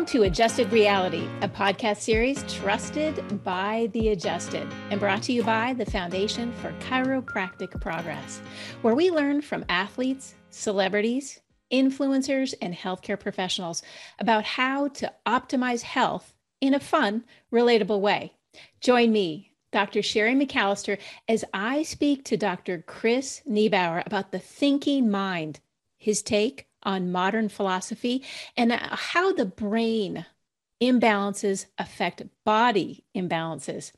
to Adjusted Reality, a podcast series trusted by the adjusted and brought to you by the Foundation for Chiropractic Progress, where we learn from athletes, celebrities, influencers, and healthcare professionals about how to optimize health in a fun, relatable way. Join me, Dr. Sherry McAllister, as I speak to Dr. Chris Niebauer about the thinking mind, his take on modern philosophy, and how the brain imbalances affect body imbalances.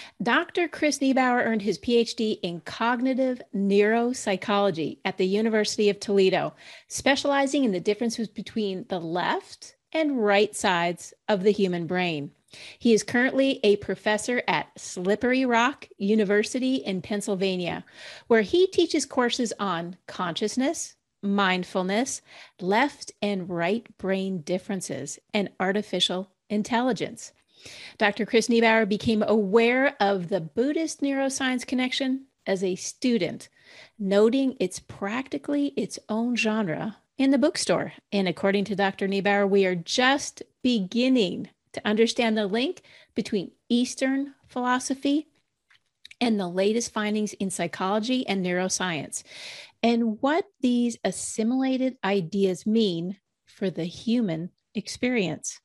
Dr. Chris Niebauer earned his PhD in cognitive neuropsychology at the University of Toledo, specializing in the differences between the left and right sides of the human brain. He is currently a professor at Slippery Rock University in Pennsylvania, where he teaches courses on consciousness, mindfulness, left and right brain differences, and artificial intelligence. Dr. Chris Niebauer became aware of the Buddhist neuroscience connection as a student, noting it's practically its own genre in the bookstore. And according to Dr. Niebauer, we are just beginning to understand the link between Eastern philosophy and the latest findings in psychology and neuroscience, and what these assimilated ideas mean for the human experience.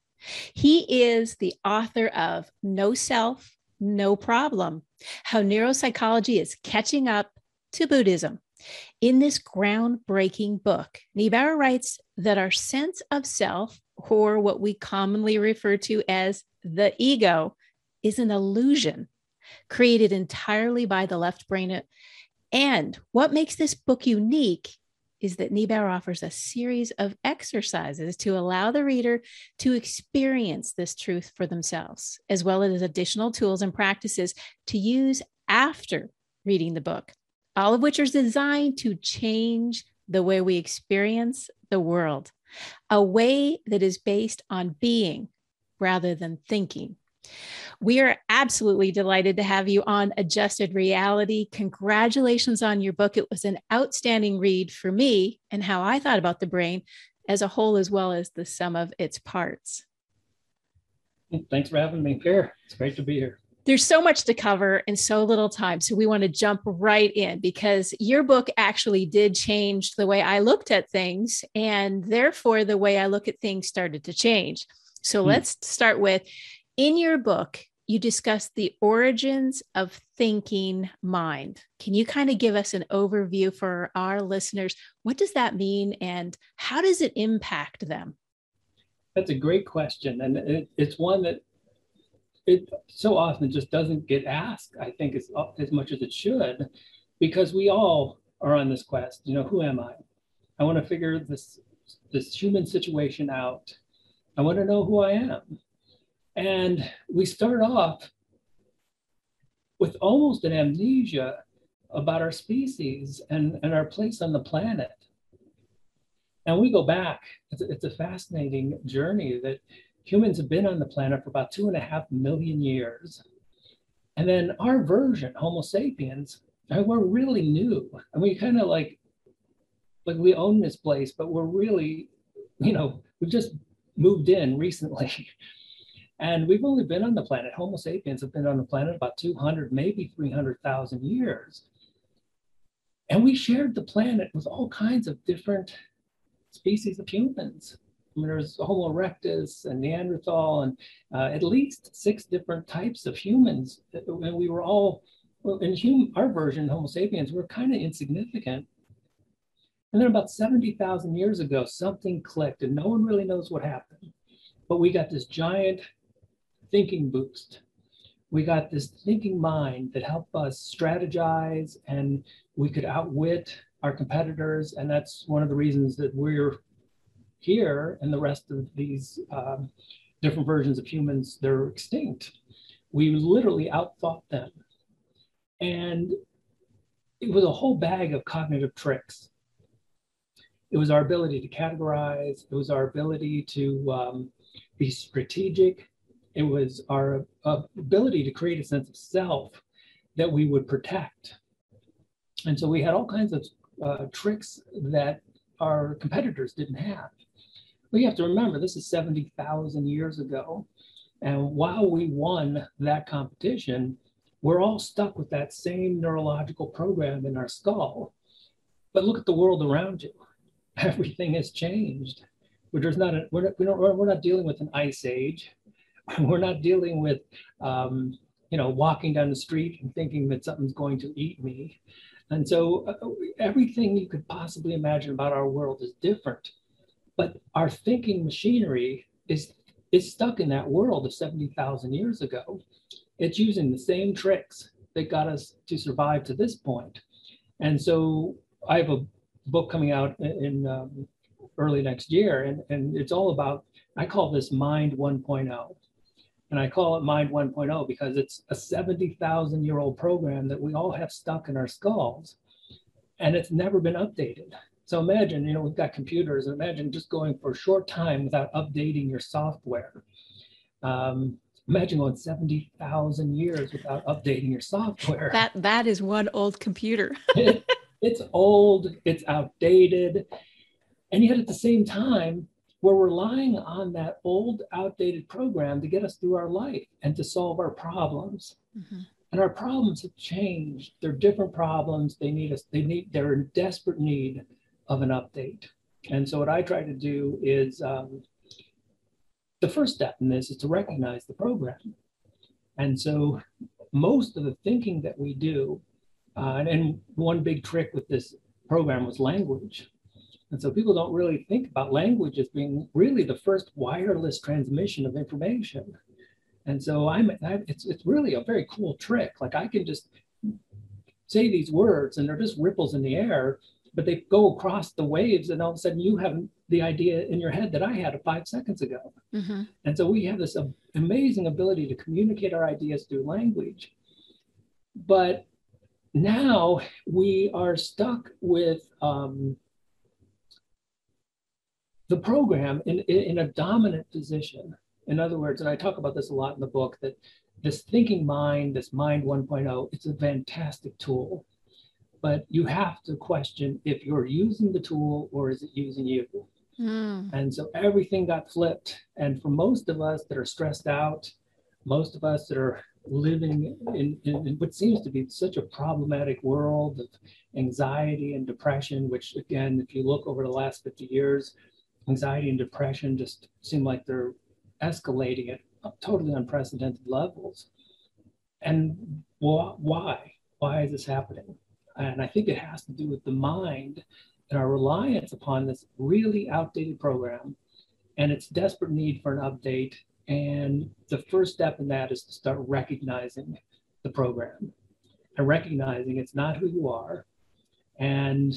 He is the author of No Self, No Problem: How Neuropsychology is Catching Up to Buddhism. In this groundbreaking book, Niebauer writes that our sense of self, or what we commonly refer to as the ego, is an illusion created entirely by the left brain. And what makes this book unique is that Niebauer offers a series of exercises to allow the reader to experience this truth for themselves, as well as additional tools and practices to use after reading the book, all of which are designed to change the way we experience the world, a way that is based on being rather than thinking. We are absolutely delighted to have you on Adjusted Reality. Congratulations on your book. It was an outstanding read for me and how I thought about the brain as a whole, as well as the sum of its parts. Thanks for having me here. It's great to be here. There's so much to cover in so little time. So we want to jump right in because your book actually did change the way I looked at things, and therefore the way I look at things started to change. So let's start with, in your book, you discuss the origins of thinking mind. Can you kind of give us an overview for our listeners? What does that mean and how does it impact them? That's a great question. And it's one that it so often just doesn't get asked, I think, as much as it should, because we all are on this quest. You know, who am I? I want to figure this human situation out. I want to know who I am. And we start off with almost an amnesia about our species and our place on the planet. And we go back, it's a fascinating journey that humans have been on the planet for about 2.5 million years. And then our version, Homo sapiens, we're really new. And we kind of like we own this place, but we're really, we've just moved in recently. And we've only been on the planet, Homo sapiens have been on the planet about 200, maybe 300,000 years. And we shared the planet with all kinds of different species of humans. I mean, there's Homo erectus and Neanderthal and at least 6 different types of humans. And we were all, our version, Homo sapiens, we're kind of insignificant. And then about 70,000 years ago, something clicked and no one really knows what happened. But we got this giant thinking boost. We got this thinking mind that helped us strategize, and we could outwit our competitors. And that's one of the reasons that we're here, and the rest of these different versions of humans, they're extinct. We literally outthought them. And it was a whole bag of cognitive tricks. It was our ability to categorize. It was our ability to be strategic. It was our ability to create a sense of self that we would protect. And so we had all kinds of tricks that our competitors didn't have. But you have to remember, this is 70,000 years ago. And while we won that competition, we're all stuck with that same neurological program in our skull. But look at the world around you. Everything has changed. We're not dealing with an ice age. We're not dealing with, walking down the street and thinking that something's going to eat me. And so everything you could possibly imagine about our world is different. But our thinking machinery is stuck in that world of 70,000 years ago. It's using the same tricks that got us to survive to this point. And so I have a book coming out in early next year, and it's all about, I call this Mind 1.0. And I call it Mind 1.0 because it's a 70,000-year-old program that we all have stuck in our skulls, and it's never been updated. So imagine, we've got computers, and imagine just going for a short time without updating your software. Imagine going 70,000 years without updating your software. That is one old computer. It's old, it's outdated. And yet at the same time, we're relying on that old, outdated program to get us through our life and to solve our problems. Mm-hmm. And our problems have changed. They're different problems. They're in desperate need of an update. And so what I try to do is, the first step in this is to recognize the program. And so most of the thinking that we do, and one big trick with this program was language. And so people don't really think about language as being really the first wireless transmission of information. And so it's really a very cool trick. Like I can just say these words and they're just ripples in the air, but they go across the waves, and all of a sudden you have the idea in your head that I had 5 seconds ago. Mm-hmm. And so we have this amazing ability to communicate our ideas through language. But now we are stuck with the program in a dominant position. In other words, and I talk about this a lot in the book, that this thinking mind, this Mind 1.0, it's a fantastic tool. But you have to question if you're using the tool or is it using you? Mm. And so everything got flipped. And for most of us that are stressed out, most of us that are living in what seems to be such a problematic world of anxiety and depression, which again, if you look over the last 50 years, anxiety and depression just seem like they're escalating at totally unprecedented levels. And why? Why is this happening? And I think it has to do with the mind and our reliance upon this really outdated program and its desperate need for an update. And the first step in that is to start recognizing the program and recognizing it's not who you are. And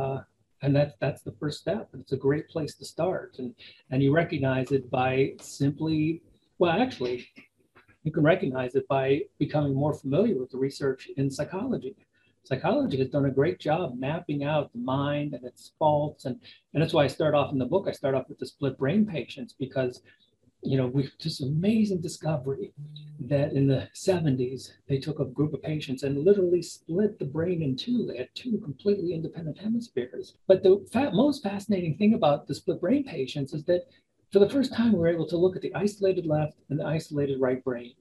that's the first step. It's a great place to start. And you recognize it by simply, actually, you can recognize it by becoming more familiar with the research in psychology. Psychology has done a great job mapping out the mind and its faults. And that's why I start off in the book, I start off with the split brain patients, because, we've just amazing discovery that in the 70s, they took a group of patients and literally split the brain in two. They had two completely independent hemispheres. But the most fascinating thing about the split brain patients is that for the first time, we were able to look at the isolated left and the isolated right brain.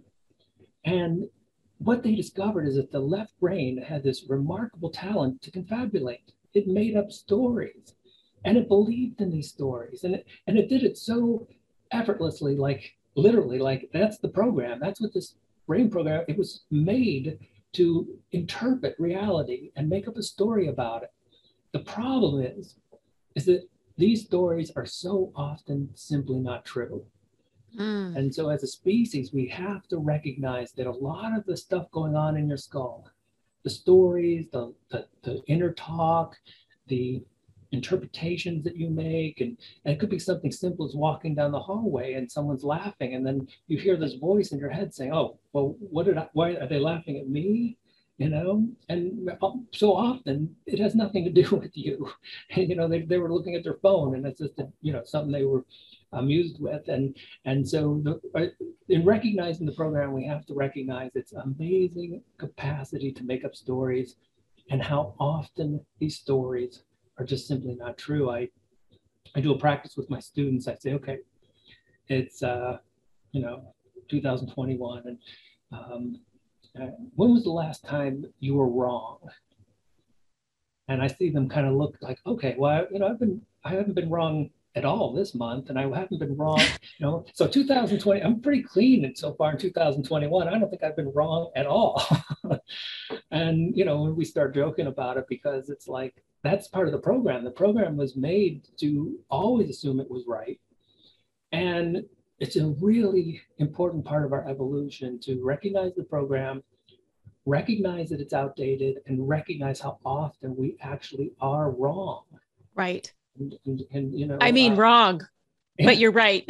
And what they discovered is that the left brain had this remarkable talent to confabulate. It made up stories, and it believed in these stories, and it did it so effortlessly, like literally, like that's the program. That's what this brain program, it was made to interpret reality and make up a story about it. The problem is that these stories are so often simply not true. Mm. And so as a species, we have to recognize that a lot of the stuff going on in your skull, the stories, the inner talk, the interpretations that you make, and it could be something simple as walking down the hallway and someone's laughing, and then you hear this voice in your head saying, oh, well, why are they laughing at me? And so often it has nothing to do with you. They were looking at their phone, and it's just something they were amused with. And so in recognizing the program, we have to recognize its amazing capacity to make up stories and how often these stories are just simply not true. I do a practice with my students. I say, okay, it's, 2021. And when was the last time you were wrong? And I see them kind of look like, okay, well, I haven't been wrong at all this month, and I haven't been wrong, So 2020, I'm pretty clean and so far in 2021. I don't think I've been wrong at all. And when we start joking about it, because it's like that's part of the program. The program was made to always assume it was right, and it's a really important part of our evolution to recognize the program, recognize that it's outdated, and recognize how often we actually are wrong. Right. And I mean, wrong, yeah. But you're right.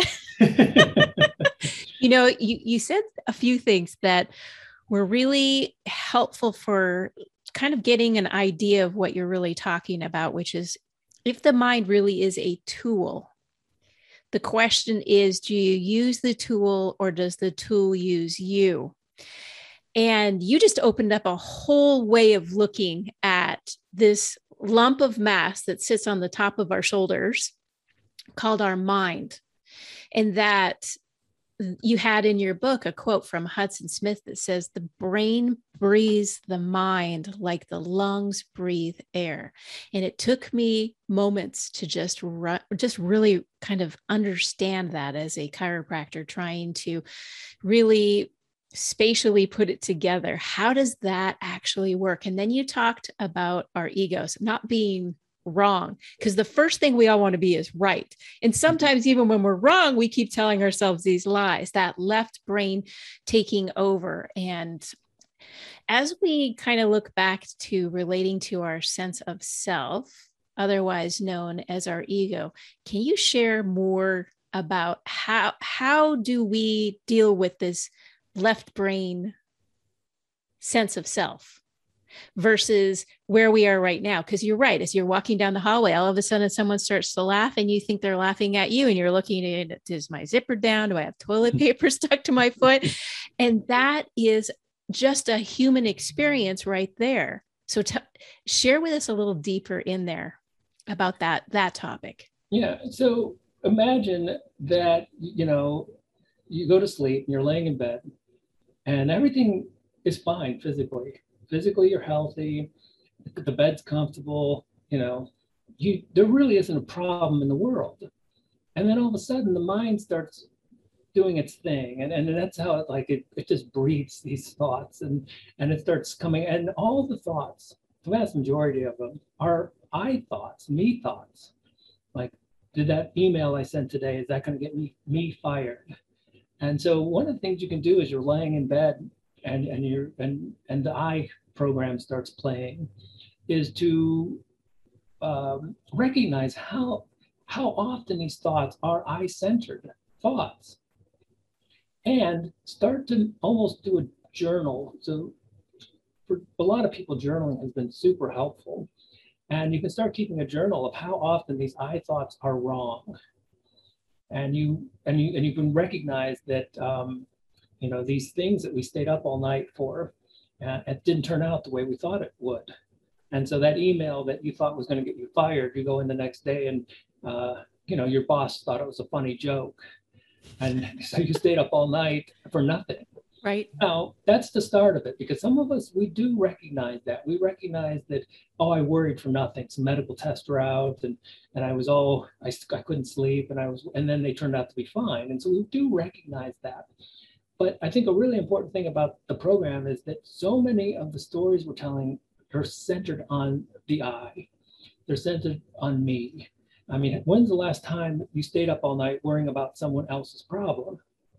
You said a few things that were really helpful for kind of getting an idea of what you're really talking about, which is if the mind really is a tool, the question is, do you use the tool or does the tool use you? And you just opened up a whole way of looking at this lump of mass that sits on the top of our shoulders called our mind. And that you had in your book a quote from Hudson Smith that says, the brain breathes the mind like the lungs breathe air. And it took me moments to just really kind of understand that as a chiropractor, trying to really spatially put it together. How does that actually work? And then you talked about our egos not being wrong, because the first thing we all want to be is right. And sometimes even when we're wrong, we keep telling ourselves these lies, that left brain taking over. And as we kind of look back to relating to our sense of self, otherwise known as our ego, can you share more about how do we deal with this left brain sense of self versus where we are right now? Because you're right, as you're walking down the hallway, all of a sudden someone starts to laugh and you think they're laughing at you, and you're looking at it, is my zipper down? Do I have toilet paper stuck to my foot? And that is just a human experience right there. So share with us a little deeper in there about that topic. Yeah. So imagine that, you go to sleep and you're laying in bed and everything is fine physically. Physically, you're healthy, the bed's comfortable, there really isn't a problem in the world. And then all of a sudden the mind starts doing its thing. And that's how it just breeds these thoughts and it starts coming. And all the thoughts, the vast majority of them are I thoughts, me thoughts. Like, did that email I sent today, is that going to get me fired? And so one of the things you can do is you're laying in bed and the I program starts playing, is to recognize how often these thoughts are I-centered thoughts, and start to almost do a journal. So for a lot of people, journaling has been super helpful, and you can start keeping a journal of how often these I thoughts are wrong, and you can recognize that these things that we stayed up all night for, it didn't turn out the way we thought it would. And so that email that you thought was going to get you fired, you go in the next day and your boss thought it was a funny joke, and so you stayed up all night for nothing. Right. Now, that's the start of it, because some of us, we do recognize that. We recognize that, I worried for nothing. Some medical tests were out, and I couldn't sleep, and then they turned out to be fine. And so we do recognize that. But I think a really important thing about the program is that so many of the stories we're telling are centered on the I. They're centered on me. I mean, when's the last time you stayed up all night worrying about someone else's problem?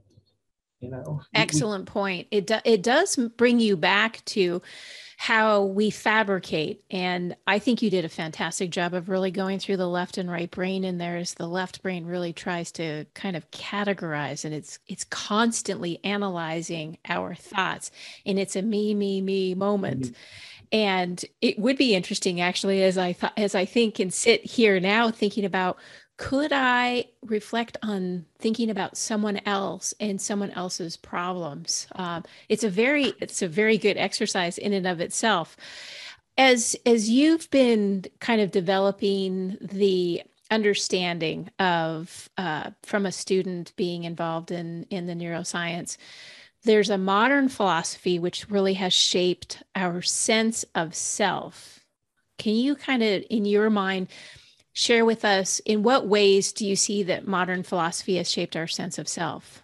Excellent point. It does bring you back to how we fabricate. And I think you did a fantastic job of really going through the left and right brain. And there's the left brain really tries to kind of categorize, and it's constantly analyzing our thoughts. And it's a me moment. Mm-hmm. And it would be interesting, actually, as I think and sit here now thinking about, could I reflect on thinking about someone else and someone else's problems? It's a very good exercise in and of itself. As you've been kind of developing the understanding of from a student being involved in the neuroscience. There's a modern philosophy which really has shaped our sense of self. Can you kind of, in your mind, share with us in what ways do you see that modern philosophy has shaped our sense of self?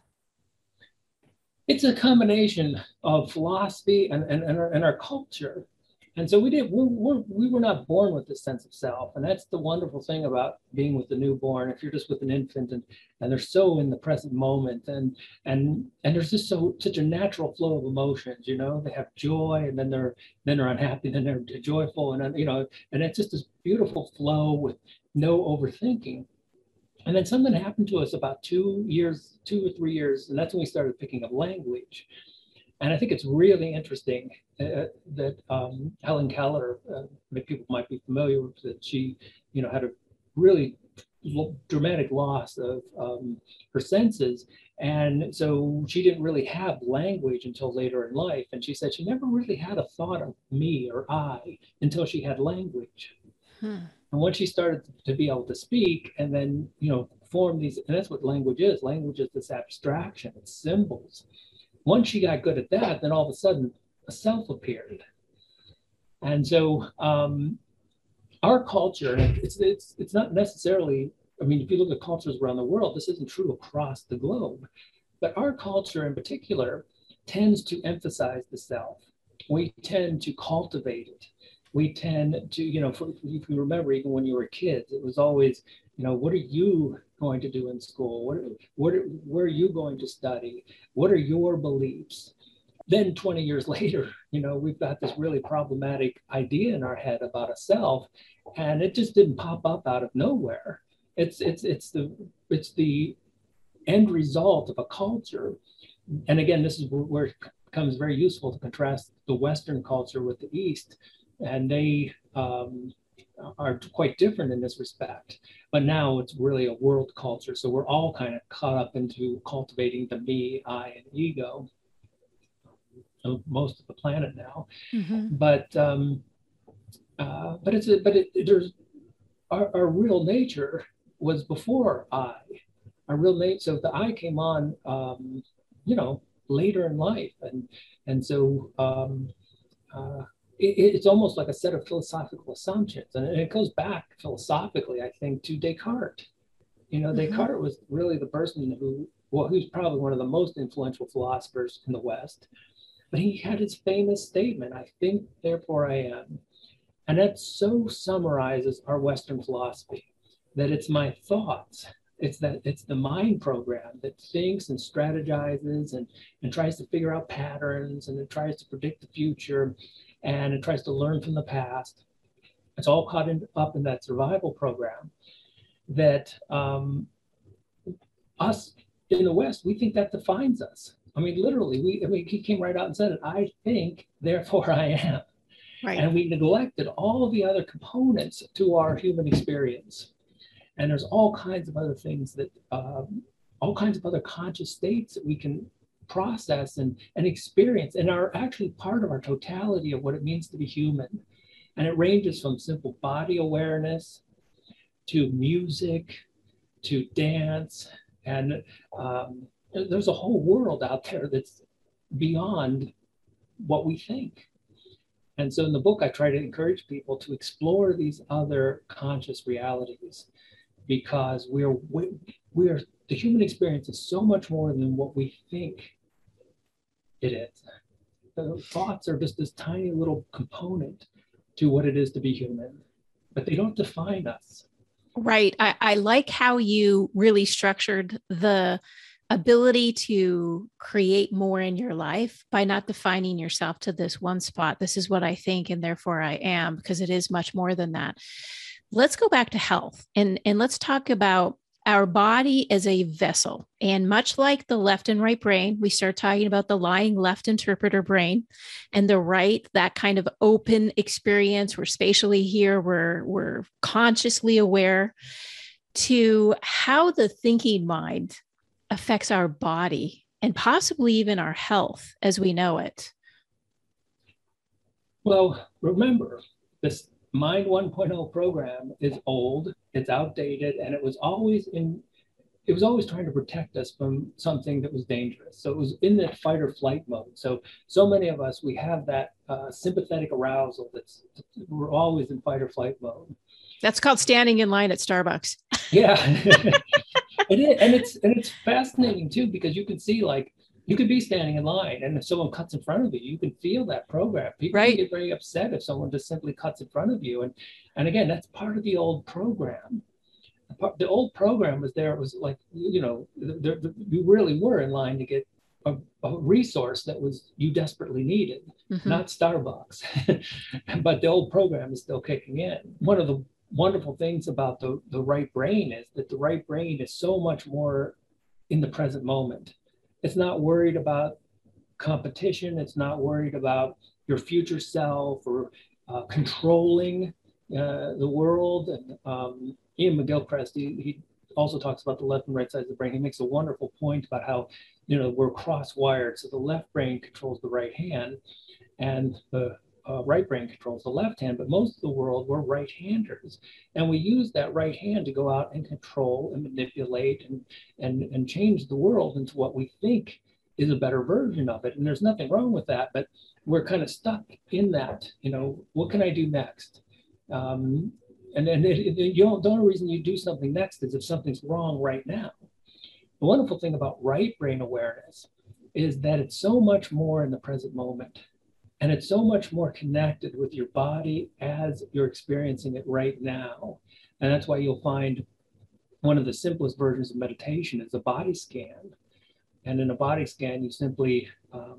It's a combination of philosophy and our culture. And so we were not born with this sense of self. And that's the wonderful thing about being with the newborn. If you're just with an infant and they're so in the present moment and there's just such a natural flow of emotions, you know, they have joy and then they're unhappy, then they're joyful. And then, you know, and it's just this beautiful flow with no overthinking. And then something happened to us about 2 or 3 years, and that's when we started picking up language. And I think it's really interesting that Helen Keller, people might be familiar with, that she, you know, had a really dramatic loss of her senses. And so she didn't really have language until later in life. And she said she never really had a thought of me or I until she had language. And once she started to be able to speak and then, you know, form these, and that's what language is. Language is this abstraction, it's symbols. Once she got good at that, then all of a sudden a self appeared. And so our culture, and it's not necessarily, I mean, if you look at cultures around the world, this isn't true across the globe, but our culture in particular tends to emphasize the self. We tend to cultivate it. We tend to, you know, if you remember, even when you were kids, it was always, you know, what are you going to do in school? Where are you going to study? What are your beliefs? Then 20 years later, you know, we've got this really problematic idea in our head about a self, and it just didn't pop up out of nowhere. It's the end result of a culture. And again, this is where it becomes very useful to contrast the Western culture with the East. And they are quite different in this respect. But now it's really a world culture. So we're all kind of caught up into cultivating the me, I, and ego. Most of the planet now. Mm-hmm. But there's our real nature was before I. Our real nature. So the I came on, you know, later in life, and so. It's almost like a set of philosophical assumptions. And it goes back philosophically, I think, to Descartes. You know, mm-hmm. Descartes was really the person who's probably one of the most influential philosophers in the West. But he had his famous statement, I think, therefore I am. And that so summarizes our Western philosophy, that it's my thoughts. It's the mind program that thinks and strategizes and tries to figure out patterns, and it tries to predict the future. And it tries to learn from the past. It's all caught up in that survival program that us in the West, we think that defines us. I mean, literally, he came right out and said it. I think, therefore I am. Right. And we neglected all of the other components to our human experience. And there's all kinds of other things that, all kinds of other conscious states that we can process and experience and are actually part of our totality of what it means to be human. And it ranges from simple body awareness to music to dance, and there's a whole world out there that's beyond what we think. And so in the book, I try to encourage people to explore these other conscious realities, because the human experience is so much more than what we think it is. The thoughts are just this tiny little component to what it is to be human, but they don't define us. Right. I like how you really structured the ability to create more in your life by not defining yourself to this one spot. This is what I think, and therefore I am, because it is much more than that. Let's go back to health and let's talk about our body as a vessel. And much like the left and right brain, we start talking about the lying left interpreter brain, and the right, that kind of open experience. We're spatially here, we're consciously aware, to how the thinking mind affects our body and possibly even our health as we know it. Well, remember, this Mind 1.0 program is old, it's outdated, and it was always trying to protect us from something that was dangerous. So it was in that fight or flight mode. So many of us, we have that sympathetic arousal we're always in fight or flight mode. That's called standing in line at Starbucks. Yeah. It is, and it's fascinating too, because you can see, like, you could be standing in line, and if someone cuts in front of you, you can feel that program. People right. get very upset if someone just simply cuts in front of you. And again, that's part of the old program. The old program was there. It was like, you really were in line to get a resource that was you desperately needed, not Starbucks. But the old program is still kicking in. One of the wonderful things about the right brain is that the right brain is so much more in the present moment. It's not worried about competition. It's not worried about your future self or controlling the world. And Ian McGilchrist, he also talks about the left and right sides of the brain. He makes a wonderful point about how, we're cross-wired. So the left brain controls the right hand, and the right brain controls the left hand. But most of the world, we're right-handers, and we use that right hand to go out and control and manipulate and change the world into what we think is a better version of it. And there's nothing wrong with that, but we're kind of stuck in that. What can I do next? And the only reason you do something next is if something's wrong right now. The wonderful thing about right brain awareness is that it's so much more in the present moment. And it's so much more connected with your body as you're experiencing it right now. And that's why you'll find one of the simplest versions of meditation is a body scan. And in a body scan, you simply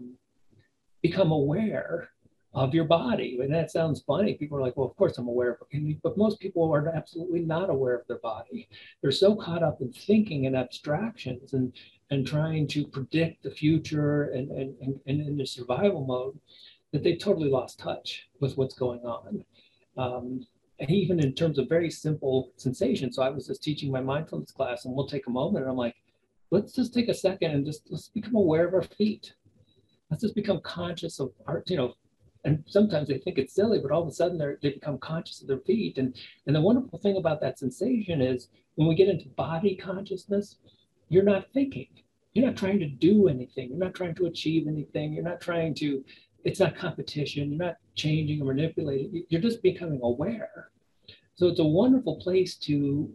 become aware of your body. And that sounds funny. People are like, well, of course I'm aware of it. But most people are absolutely not aware of their body. They're so caught up in thinking in abstractions and trying to predict the future and in the survival mode, that they've totally lost touch with what's going on. And even in terms of very simple sensations. So I was just teaching my mindfulness class, and we'll take a moment, and I'm like, let's just take a second and let's become aware of our feet. Let's just become conscious of our, and sometimes they think it's silly, but all of a sudden they become conscious of their feet. And the wonderful thing about that sensation is when we get into body consciousness, you're not thinking. You're not trying to do anything. You're not trying to achieve anything. It's not competition. You're not changing or manipulating. You're just becoming aware. So it's a wonderful place to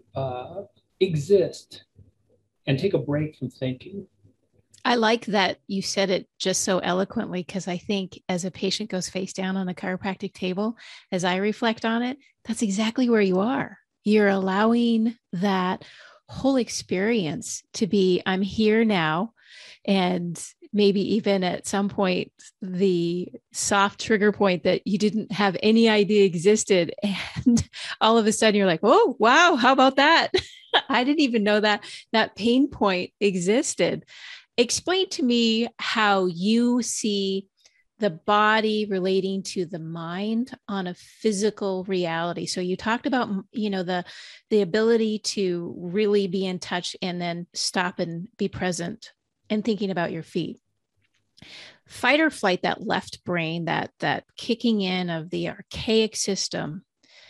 exist and take a break from thinking. I like that you said it just so eloquently, because I think as a patient goes face down on the chiropractic table, as I reflect on it, that's exactly where you are. You're allowing that whole experience to be, I'm here now. And maybe even at some point, the soft trigger point that you didn't have any idea existed. And all of a sudden you're like, oh, wow, how about that? I didn't even know that pain point existed. Explain to me how you see the body relating to the mind on a physical reality. So you talked about, the ability to really be in touch and then stop and be present and thinking about your feet. Fight or flight, that left brain, that kicking in of the archaic system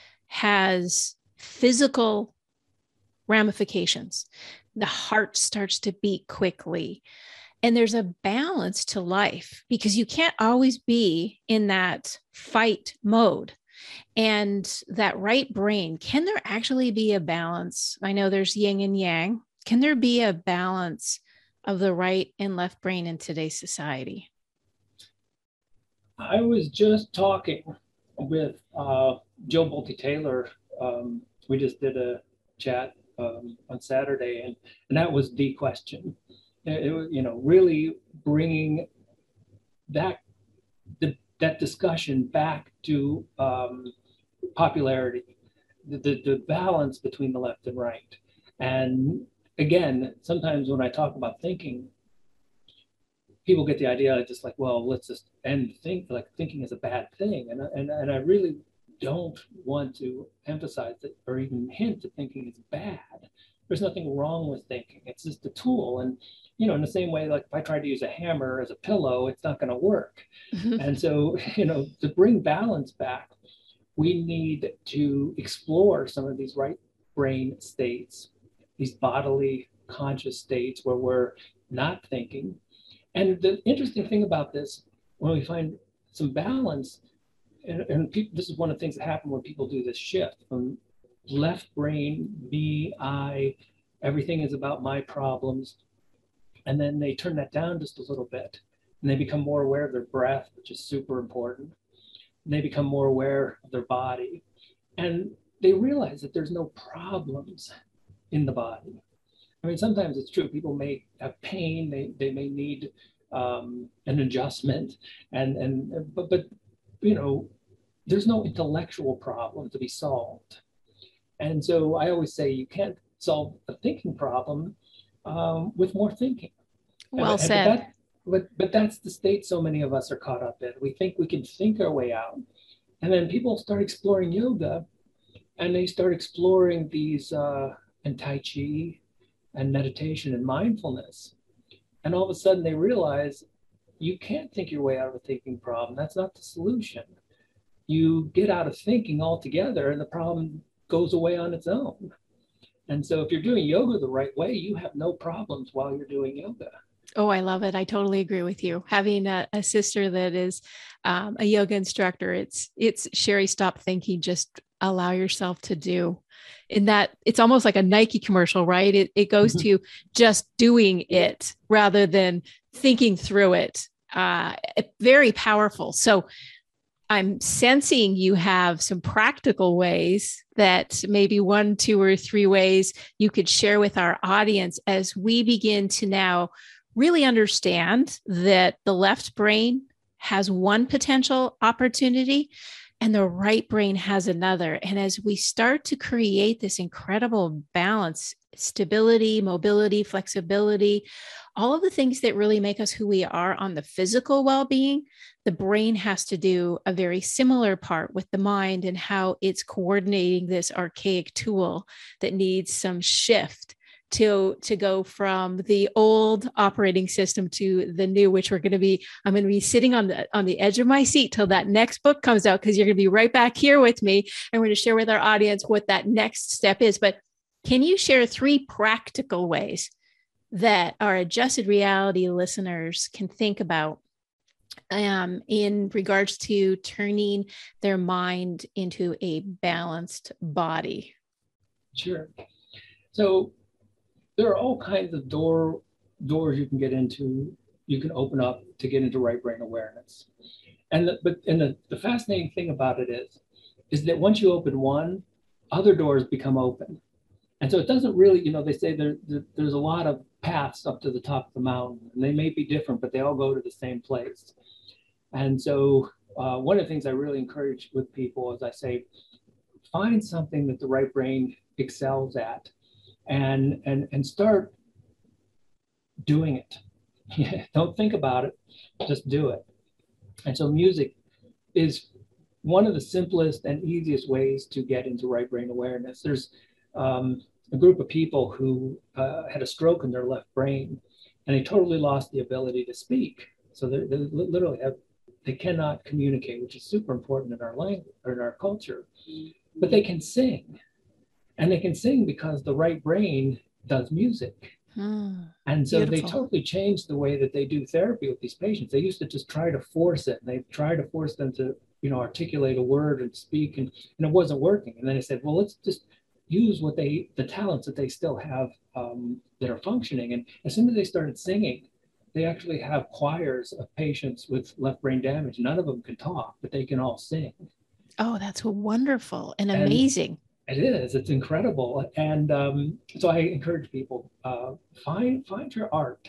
has physical ramifications. The heart starts to beat quickly. And there's a balance to life because you can't always be in that fight mode. And that right brain, can there actually be a balance? I know there's yin and yang. Can there be a balance of the right and left brain in today's society? I was just talking with Joe Bolte-Taylor. We just did a chat on Saturday, and that was the question. It was, really bringing that discussion back to popularity, the balance between the left and right. And again, sometimes when I talk about thinking, people get the idea just like, well, let's just end thinking is a bad thing, and I really don't want to emphasize that or even hint that thinking is bad. There's nothing wrong with thinking. It's just a tool. And, in the same way, like if I tried to use a hammer as a pillow, it's not going to work. And so, to bring balance back, we need to explore some of these right brain states, these bodily conscious states where we're not thinking. And the interesting thing about this, when we find some balance, and people, this is one of the things that happen when people do this shift from left brain, me, I, everything is about my problems. And then they turn that down just a little bit and they become more aware of their breath, which is super important. And they become more aware of their body. And they realize that there's no problems in the body. I mean, sometimes it's true. People may have pain. They may need an adjustment, but you know, there's no intellectual problem to be solved. And so I always say you can't solve a thinking problem with more thinking. Well said. But that's the state so many of us are caught up in. We think we can think our way out, and then people start exploring yoga, and they start exploring these and Tai Chi and meditation and mindfulness. And all of a sudden they realize you can't think your way out of a thinking problem. That's not the solution. You get out of thinking altogether and the problem goes away on its own. And so if you're doing yoga the right way, you have no problems while you're doing yoga. Oh, I love it. I totally agree with you. Having a sister that is a yoga instructor, it's Sherry, stop thinking, just allow yourself to do. In that, it's almost like a Nike commercial, right? It goes to just doing it rather than thinking through it. Very powerful. So I'm sensing you have some practical ways that maybe 1, 2, or 3 ways you could share with our audience as we begin to now really understand that the left brain has one potential opportunity and the right brain has another. And as we start to create this incredible balance, stability, mobility, flexibility, all of the things that really make us who we are on the physical well-being, the brain has to do a very similar part with the mind and how it's coordinating this archaic tool that needs some shift to go from the old operating system to the new, which I'm going to be sitting on the edge of my seat till that next book comes out, because you're going to be right back here with me and we're going to share with our audience what that next step is. But can you share 3 practical ways that our adjusted reality listeners can think about in regards to turning their mind into a balanced body? Sure. So there are all kinds of doors you can get into, you can open up to get into right brain awareness. And the fascinating thing about it is that once you open one, other doors become open. And so it doesn't really, they say there's a lot of paths up to the top of the mountain, and they may be different, but they all go to the same place. And so one of the things I really encourage with people is I say, find something that the right brain excels at and start doing it. Don't think about it, just do it. And so music is one of the simplest and easiest ways to get into right brain awareness. There's a group of people who had a stroke in their left brain, and they totally lost the ability to speak. So they literally they cannot communicate, which is super important in our language or in our culture. But they can sing, and they can sing because the right brain does music. And so Beautiful. They totally changed the way that they do therapy with these patients. They used to just try to force it. They try to force them to, articulate a word and speak, and it wasn't working. And then they said, well, let's just use the talents that they still have that are functioning. And as soon as they started singing, they actually have choirs of patients with left brain damage. None of them can talk, but they can all sing. Oh, that's wonderful and amazing. It is. It's incredible. And so I encourage people, find your art.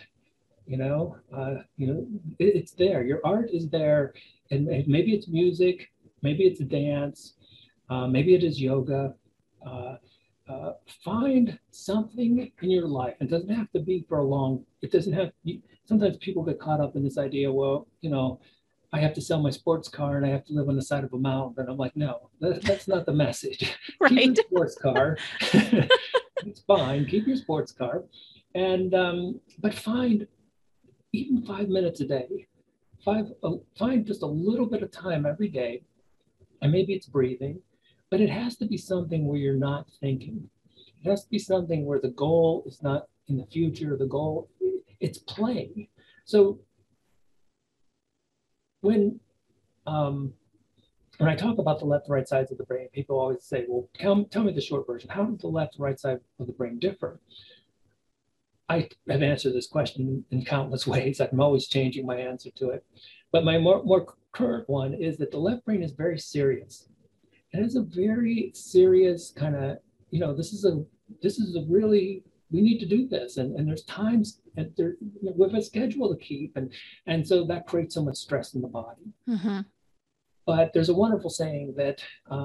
It's there. Your art is there. And maybe it's music, maybe it's dance, maybe it is yoga. Find something in your life. It doesn't have to be sometimes people get caught up in this idea, well, I have to sell my sports car and I have to live on the side of a mountain. And I'm like, no, that's not the message. Right. Keep your sports car. It's fine. Keep your sports car. And, but find even 5 minutes a day, find just a little bit of time every day and maybe it's breathing, but it has to be something where you're not thinking. It has to be something where the goal is not in the future, the goal, it's play. So when when I talk about the left and right sides of the brain, people always say, well, tell me the short version. How does the left and right side of the brain differ? I have answered this question in countless ways. I'm always changing my answer to it. But my more current one is that the left brain is very serious. And it's a very serious kind of, this is a really, we need to do this. And there's times and there, with a schedule to keep. And so that creates so much stress in the body. Mm-hmm. But there's a wonderful saying that,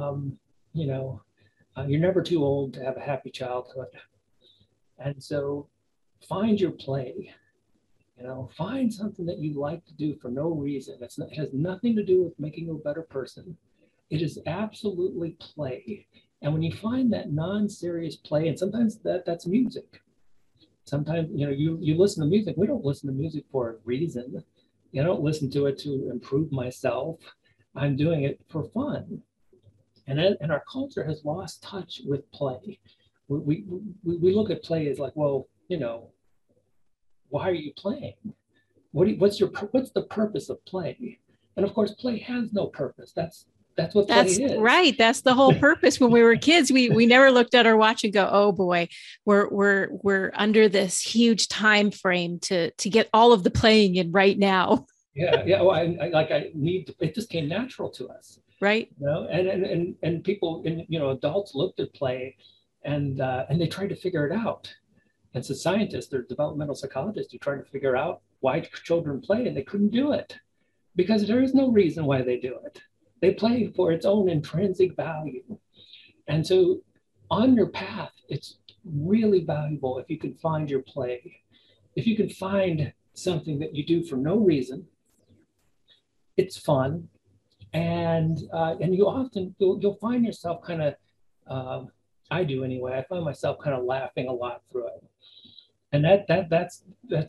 you're never too old to have a happy childhood. And so find your play, find something that you like to do for no reason. It has nothing to do with making you a better person. It is absolutely play. And when you find that non-serious play, and sometimes that's music. Sometimes, you listen to music. We don't listen to music for a reason. I don't listen to it to improve myself. I'm doing it for fun. And our culture has lost touch with play. We look at play as like, well, why are you playing? What's the purpose of play? And of course, play has no purpose. That's what play is. Right. That's the whole purpose. When we were kids, we never looked at our watch and go, oh boy, we're under this huge time frame to get all of the playing in right now. Yeah. Well, I need to, it just came natural to us. Right. And people, adults looked at play and they tried to figure it out. And so scientists, they're developmental psychologists who tried to figure out why children play, and they couldn't do it because there is no reason why they do it. They play for its own intrinsic value. And so on your path, it's really valuable if you can find your play. If you can find something that you do for no reason, it's fun. And you'll find yourself kind of, I do anyway, I find myself kind of laughing a lot through it. And that's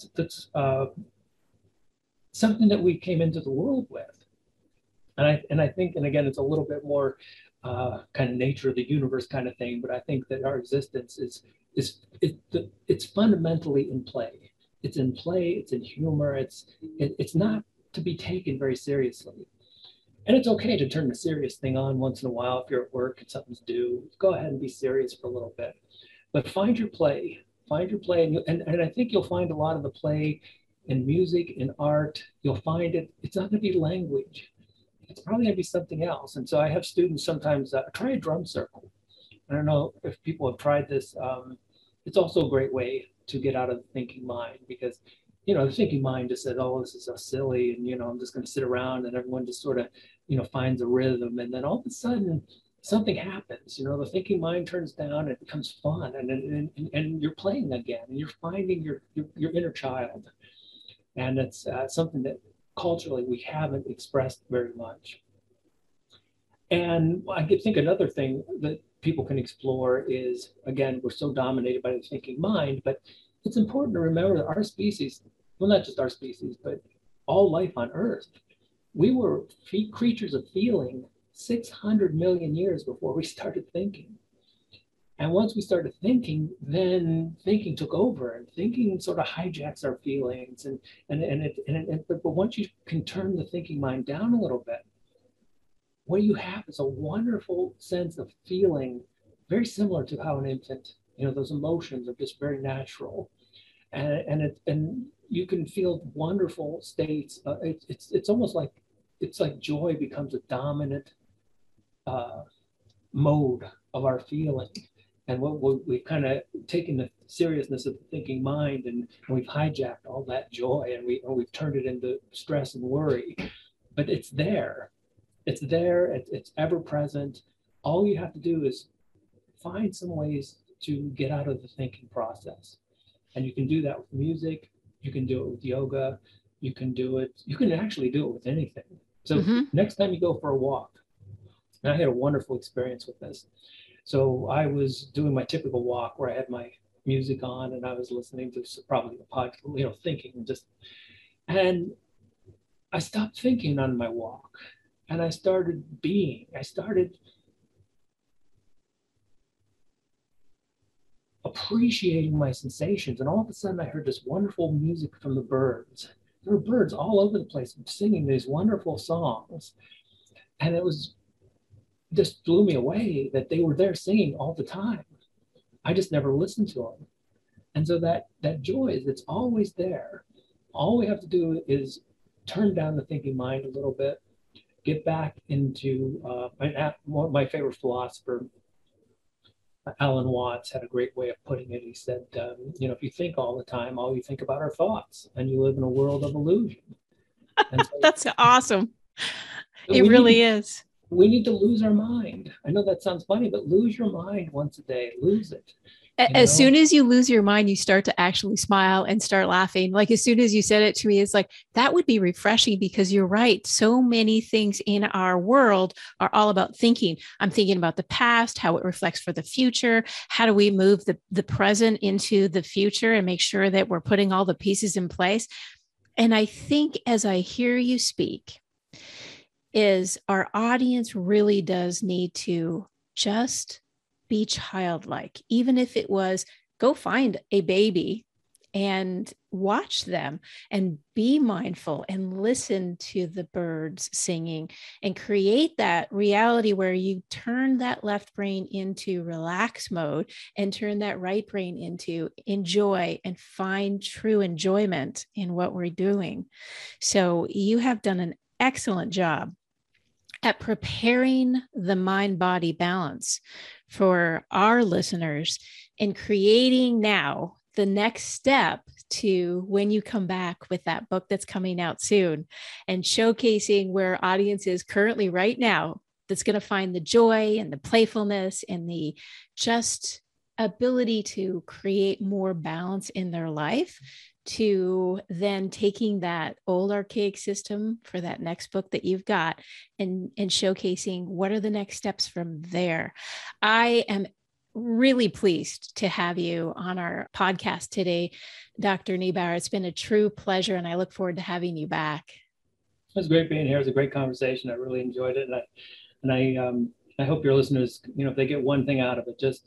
something that we came into the world with. And I think, and again, it's a little bit more kind of nature of the universe kind of thing, but I think that our existence it's fundamentally in play. It's in play, it's in humor, it's not to be taken very seriously. And it's okay to turn the serious thing on once in a while. If you're at work and something's due, go ahead and be serious for a little bit. But find your play, and I think you'll find a lot of the play in music, in art. You'll find it's not going to be language. It's probably going to be something else. And so I have students sometimes try a drum circle. I don't know if people have tried this. It's also a great way to get out of the thinking mind, because the thinking mind just says, oh, this is so silly. And, I'm just going to sit around, and everyone just sort of, finds a rhythm. And then all of a sudden something happens, the thinking mind turns down and it becomes fun. And you're playing again, and you're finding your inner child. And it's something that culturally we haven't expressed very much. And I think another thing that people can explore is, again, we're so dominated by the thinking mind, but it's important to remember that our species, well, not just our species, but all life on Earth, we were creatures of feeling 600 million years before we started thinking. And once we started thinking, then thinking took over, and thinking sort of hijacks our feelings. But once you can turn the thinking mind down a little bit, what you have is a wonderful sense of feeling, very similar to how an infant, those emotions are just very natural. And you can feel wonderful states. It's almost like, it's like joy becomes a dominant mode of our feeling. And we've kind of taken the seriousness of the thinking mind, and we've hijacked all that joy, and we've turned it into stress and worry. But it's there. It's there. It's ever present. All you have to do is find some ways to get out of the thinking process. And you can do that with music. You can do it with yoga. You can actually do it with anything. So next time you go for a walk, and I had a wonderful experience with this. So I was doing my typical walk where I had my music on and I was listening to probably a podcast, thinking and I stopped thinking on my walk. And I started being. I started appreciating my sensations. And all of a sudden I heard this wonderful music from the birds. There were birds all over the place singing these wonderful songs. And it was just blew me away that they were there singing all the time. I just never listened to them. And so that joy is, it's always there. All we have to do is turn down the thinking mind a little bit, get back into my favorite philosopher, Alan Watts, had a great way of putting it. He said, if you think all the time, all you think about are thoughts, and you live in a world of illusion. And so that's awesome. It really is. We need to lose our mind. I know that sounds funny, but lose your mind once a day. Lose it. As soon as you lose your mind, you start to actually smile and start laughing. Like as soon as you said it to me, it's like, that would be refreshing, because you're right. So many things in our world are all about thinking. I'm thinking about the past, how it reflects for the future. How do we move the present into the future and make sure that we're putting all the pieces in place? And I think as I hear you speak, is our audience really does need to just be childlike, even if it was go find a baby and watch them and be mindful and listen to the birds singing and create that reality where you turn that left brain into relax mode and turn that right brain into enjoy and find true enjoyment in what we're doing. So you have done an excellent job at preparing the mind-body balance for our listeners and creating now the next step to when you come back with that book that's coming out soon and showcasing where audience is currently right now, that's going to find the joy and the playfulness and the just ability to create more balance in their life, to then taking that old archaic system for that next book that you've got and showcasing what are the next steps from there. I am really pleased to have you on our podcast today, Dr. Niebauer. It's been a true pleasure, and I look forward to having you back. It was great being here. It was a great conversation. I really enjoyed it. And I hope your listeners, if they get one thing out of it, just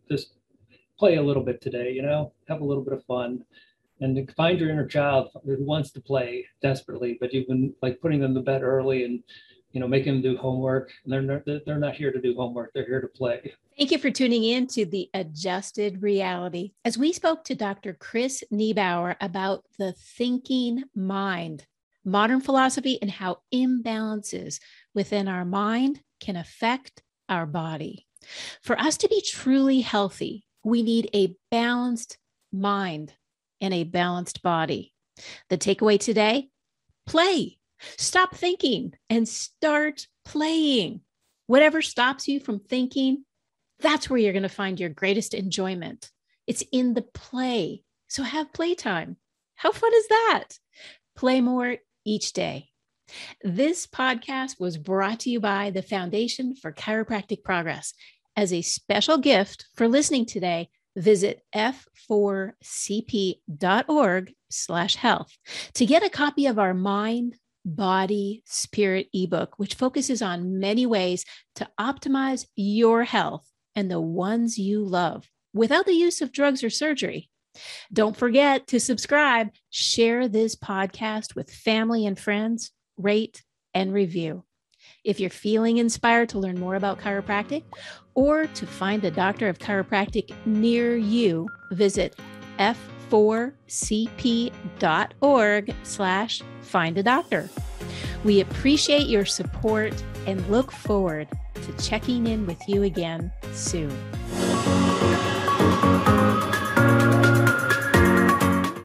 play a little bit today, have a little bit of fun. And to find your inner child who wants to play desperately, but you've been like putting them to bed early and, making them do homework. And they're not here to do homework. They're here to play. Thank you for tuning in to The Adjusted Reality. As we spoke to Dr. Chris Niebauer about the thinking mind, modern philosophy, and how imbalances within our mind can affect our body. For us to be truly healthy, we need a balanced mind and a balanced body. The takeaway today, play. Stop thinking and start playing. Whatever stops you from thinking, that's where you're going to find your greatest enjoyment. It's in the play. So have playtime. How fun is that? Play more each day. This podcast was brought to you by the Foundation for Chiropractic Progress. As a special gift for listening today, visit f4cp.org/health to get a copy of our Mind, Body, Spirit ebook, which focuses on many ways to optimize your health and the ones you love without the use of drugs or surgery. Don't forget to subscribe, share this podcast with family and friends, rate and review. If you're feeling inspired to learn more about chiropractic or to find a doctor of chiropractic near you, visit f4cp.org/find-a-doctor. We appreciate your support and look forward to checking in with you again soon.